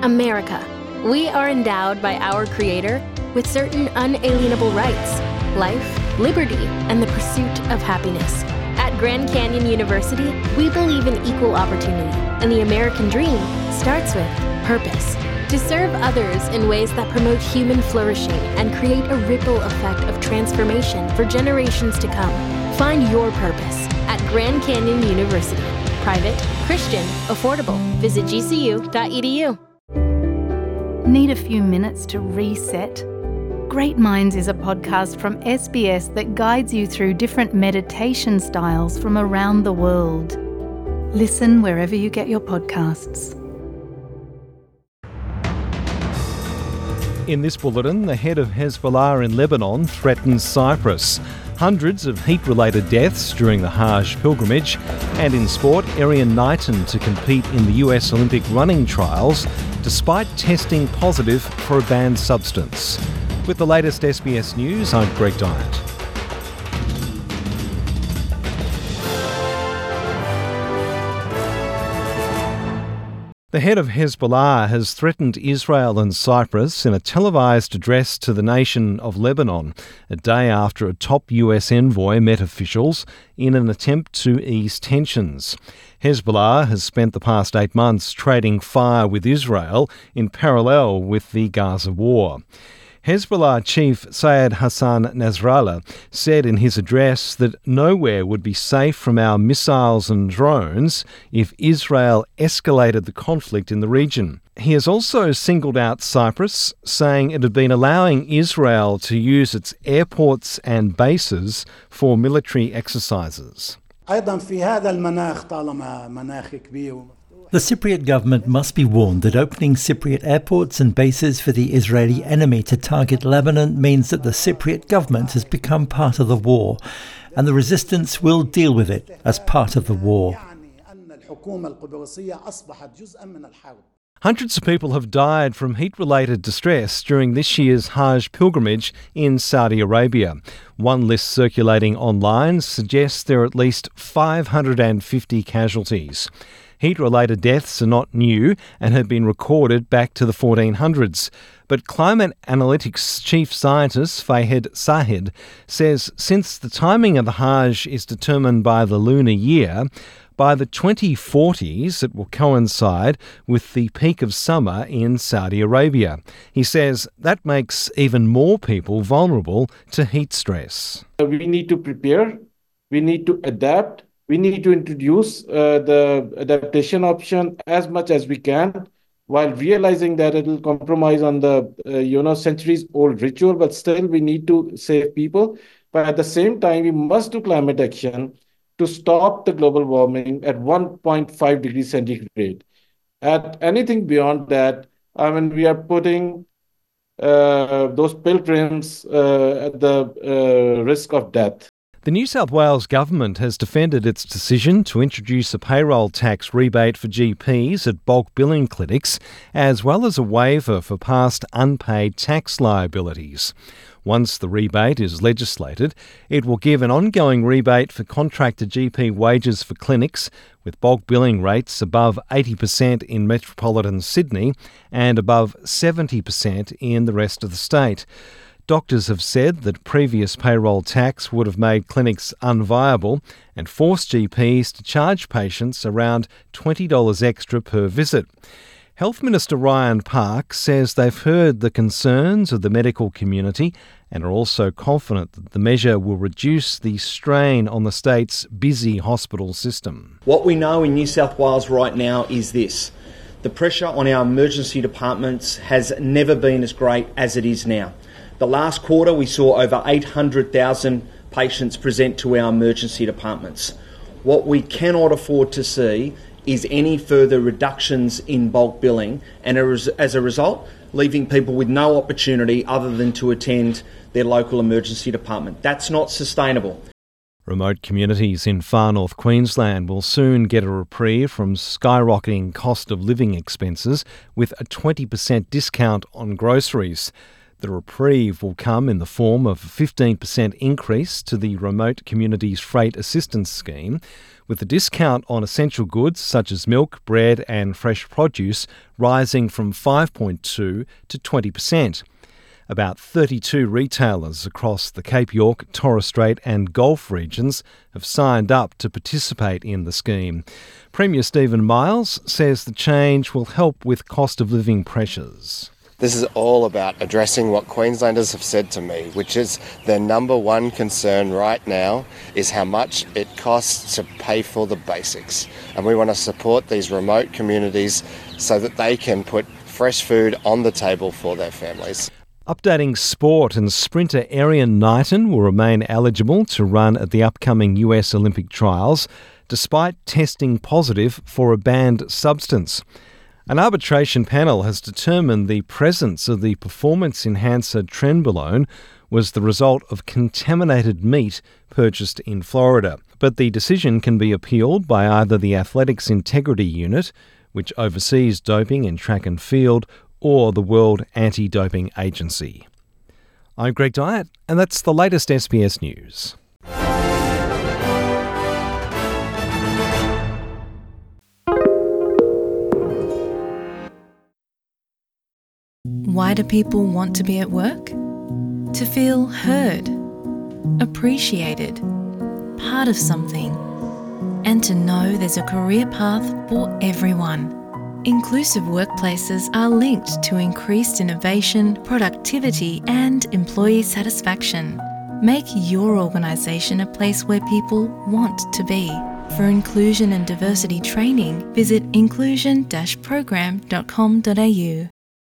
America. We are endowed by our Creator with certain unalienable rights: life, liberty, and the pursuit of happiness. At Grand Canyon University, we believe in equal opportunity, and the American dream starts with purpose. To serve others in ways that promote human flourishing and create a ripple effect of transformation for generations to come. Find your purpose at Grand Canyon University. Private, Christian, affordable. Visit gcu.edu. Need a few minutes to reset? Great Minds is a podcast from SBS that guides you through different meditation styles from around the world. Listen wherever you get your podcasts. In this bulletin, the head of Hezbollah in Lebanon threatens Cyprus. Hundreds of heat-related deaths during the Hajj pilgrimage. And in sport, Eryn Knighton to compete in the US Olympic running trials despite testing positive for a banned substance. With the latest SBS News, I'm Greg Dyett. The head of Hezbollah has threatened Israel and Cyprus in a televised address to the nation of Lebanon, a day after a top US envoy met officials in an attempt to ease tensions. Hezbollah has spent the past 8 months trading fire with Israel in parallel with the Gaza war. Hezbollah chief Syed Hassan Nasrallah said in his address that nowhere would be safe from our missiles and drones if Israel escalated the conflict in the region. He has also singled out Cyprus, saying it had been allowing Israel to use its airports and bases for military exercises. The Cypriot government must be warned that opening Cypriot airports and bases for the Israeli enemy to target Lebanon means that the Cypriot government has become part of the war, and the resistance will deal with it as part of the war. Hundreds of people have died from heat-related distress during this year's Hajj pilgrimage in Saudi Arabia. One list circulating online suggests there are at least 550 casualties. Heat-related deaths are not new and have been recorded back to the 1400s. But climate analytics chief scientist Fahed Sahed says since the timing of the Hajj is determined by the lunar year, by the 2040s it will coincide with the peak of summer in Saudi Arabia. He says that makes even more people vulnerable to heat stress. We need to prepare, we need to adapt. We need to introduce the adaptation option as much as we can, while realizing that it will compromise on the centuries-old ritual. But still, we need to save people. But at the same time, we must do climate action to stop the global warming at 1.5 degrees centigrade. At anything beyond that, we are putting those pilgrims at the risk of death. The New South Wales government has defended its decision to introduce a payroll tax rebate for GPs at bulk billing clinics, as well as a waiver for past unpaid tax liabilities. Once the rebate is legislated, it will give an ongoing rebate for contracted GP wages for clinics, with bulk billing rates above 80% in metropolitan Sydney and above 70% in the rest of the state. Doctors have said that previous payroll tax would have made clinics unviable and forced GPs to charge patients around $20 extra per visit. Health Minister Ryan Park says they've heard the concerns of the medical community and are also confident that the measure will reduce the strain on the state's busy hospital system. What we know in New South Wales right now is this: the pressure on our emergency departments has never been as great as it is now. The last quarter, we saw over 800,000 patients present to our emergency departments. What we cannot afford to see is any further reductions in bulk billing, and as a result, leaving people with no opportunity other than to attend their local emergency department. That's not sustainable. Remote communities in far north Queensland will soon get a reprieve from skyrocketing cost of living expenses with a 20% discount on groceries. The reprieve will come in the form of a 15% increase to the Remote Communities Freight Assistance Scheme, with the discount on essential goods such as milk, bread and fresh produce rising from 5.2% to 20%. About 32 retailers across the Cape York, Torres Strait and Gulf regions have signed up to participate in the scheme. Premier Stephen Miles says the change will help with cost of living pressures. This is all about addressing what Queenslanders have said to me, which is their number one concern right now is how much it costs to pay for the basics. And we want to support these remote communities so that they can put fresh food on the table for their families. Updating sport, and sprinter Arian Knighton will remain eligible to run at the upcoming US Olympic trials, despite testing positive for a banned substance. An arbitration panel has determined the presence of the performance enhancer trenbolone was the result of contaminated meat purchased in Florida. But the decision can be appealed by either the Athletics Integrity Unit, which oversees doping in track and field, or the World Anti-Doping Agency. I'm Greg Dyett, and that's the latest SBS News. Why do people want to be at work? To feel heard, appreciated, part of something, and to know there's a career path for everyone. Inclusive workplaces are linked to increased innovation, productivity, and employee satisfaction. Make your organisation a place where people want to be. For inclusion and diversity training, visit inclusion-program.com.au.